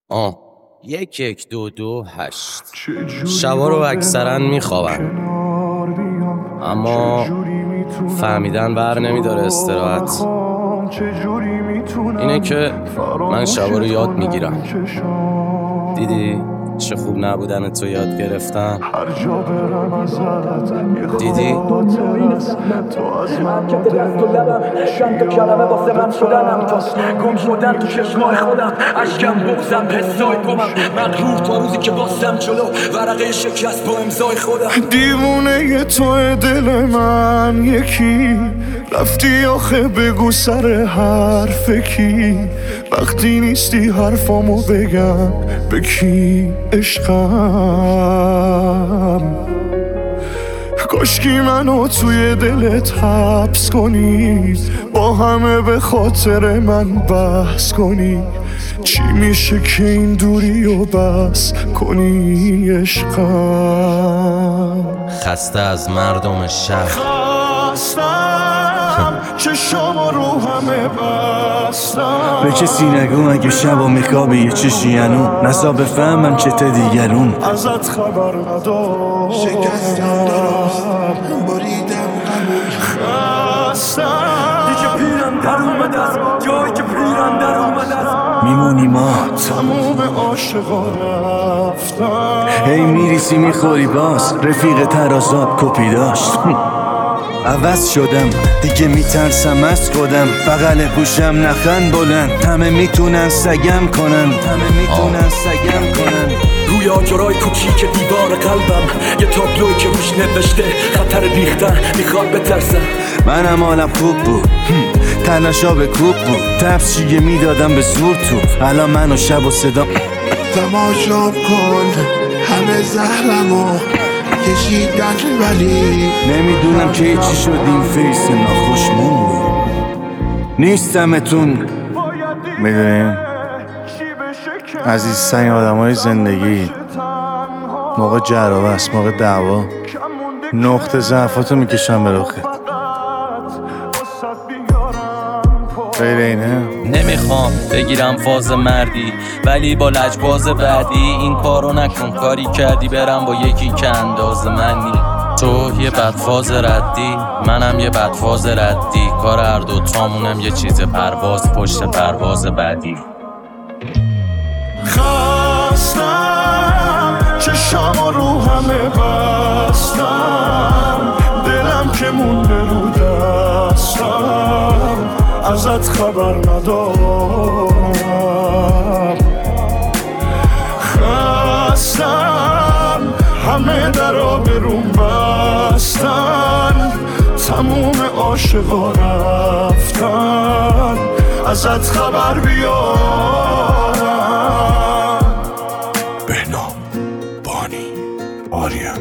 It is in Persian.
1 2 2 8 شبا رو اکثرا میخوابن، اما فهمیدن بر نمیداره استراحت. اینه که من شبا رو یاد میگیرم. دیدی چه خوب نبودن تو یاد گرفتم؟ دیدی؟ چند تا کلمه واسه من شدنم، تا گم شدن تو چشمای خودم، اشکم بغزم حسای گمم، مغرور تا روزی که باستم جلو ورقه شکست با امضای خودم. دیوونه تو دل من یکی رفتی آخه بگو سر حرف کی، وقتی نیستی حرفامو بگم به کی عشقم. کاشکی منو توی دلت حبس کنی، با همه به خاطر من بحث کنی، چی میشه که این دوری و بس کنی عشقم. خسته از مردم شهر، خستم چشام رو همه بستم، به کسی نگو اگه شبا میخوابی یه چشی انو نسا بفهمم چه ته دیگرون ازت خبر ندارم، شکستم درست بریدم قبول خستم دیگه پیرم در اومد از جایی که پیرم در اومد از میمونی ما تموم عاشقا رفتم. هی میریسی میخوری باز رفیق ترازات کپی داشت عوض شدم دیگه میترسم از خودم، بغل گوشم نخن بلند، همه میتونن سگم کنن، روی آجرای کوچیک دیوار قلبم یه تابلوی که روش نوشته خطر ریختن میخواد بترسم. منم حالم خوب بود تلاشا به کوب بود، تفشیه میدادم به زور تو، الان منو شب و صدا تماشا کن همه زهرمو کشیدن ولی نمیدونم که چی شد این فیس ناخوشمون بود نیستمتون. میدونیم عزیزترین آدمای زندگی موقع جرابه است، موقع دعوا نقطه ضعفاتو میکشن به رخت، غیر اینه نمیخوام بگیرم فاز مردی، ولی با لجباز بعدی این کارو نکن. کاری کردی برم با یکی که انداز منی. تو یه بدفاز ردی، منم یه بدفاز ردی، کار هر دوتامونم یه چیز پرواز پشت پرواز بعدی. خستم چشام رو همه بستم، دلم که مونده رو دستم، ازت خبر ندارم. خستم همه درا برون بستن، تموم عاشقا رفتن، ازت خبر بیارم. بهنام بانی آریا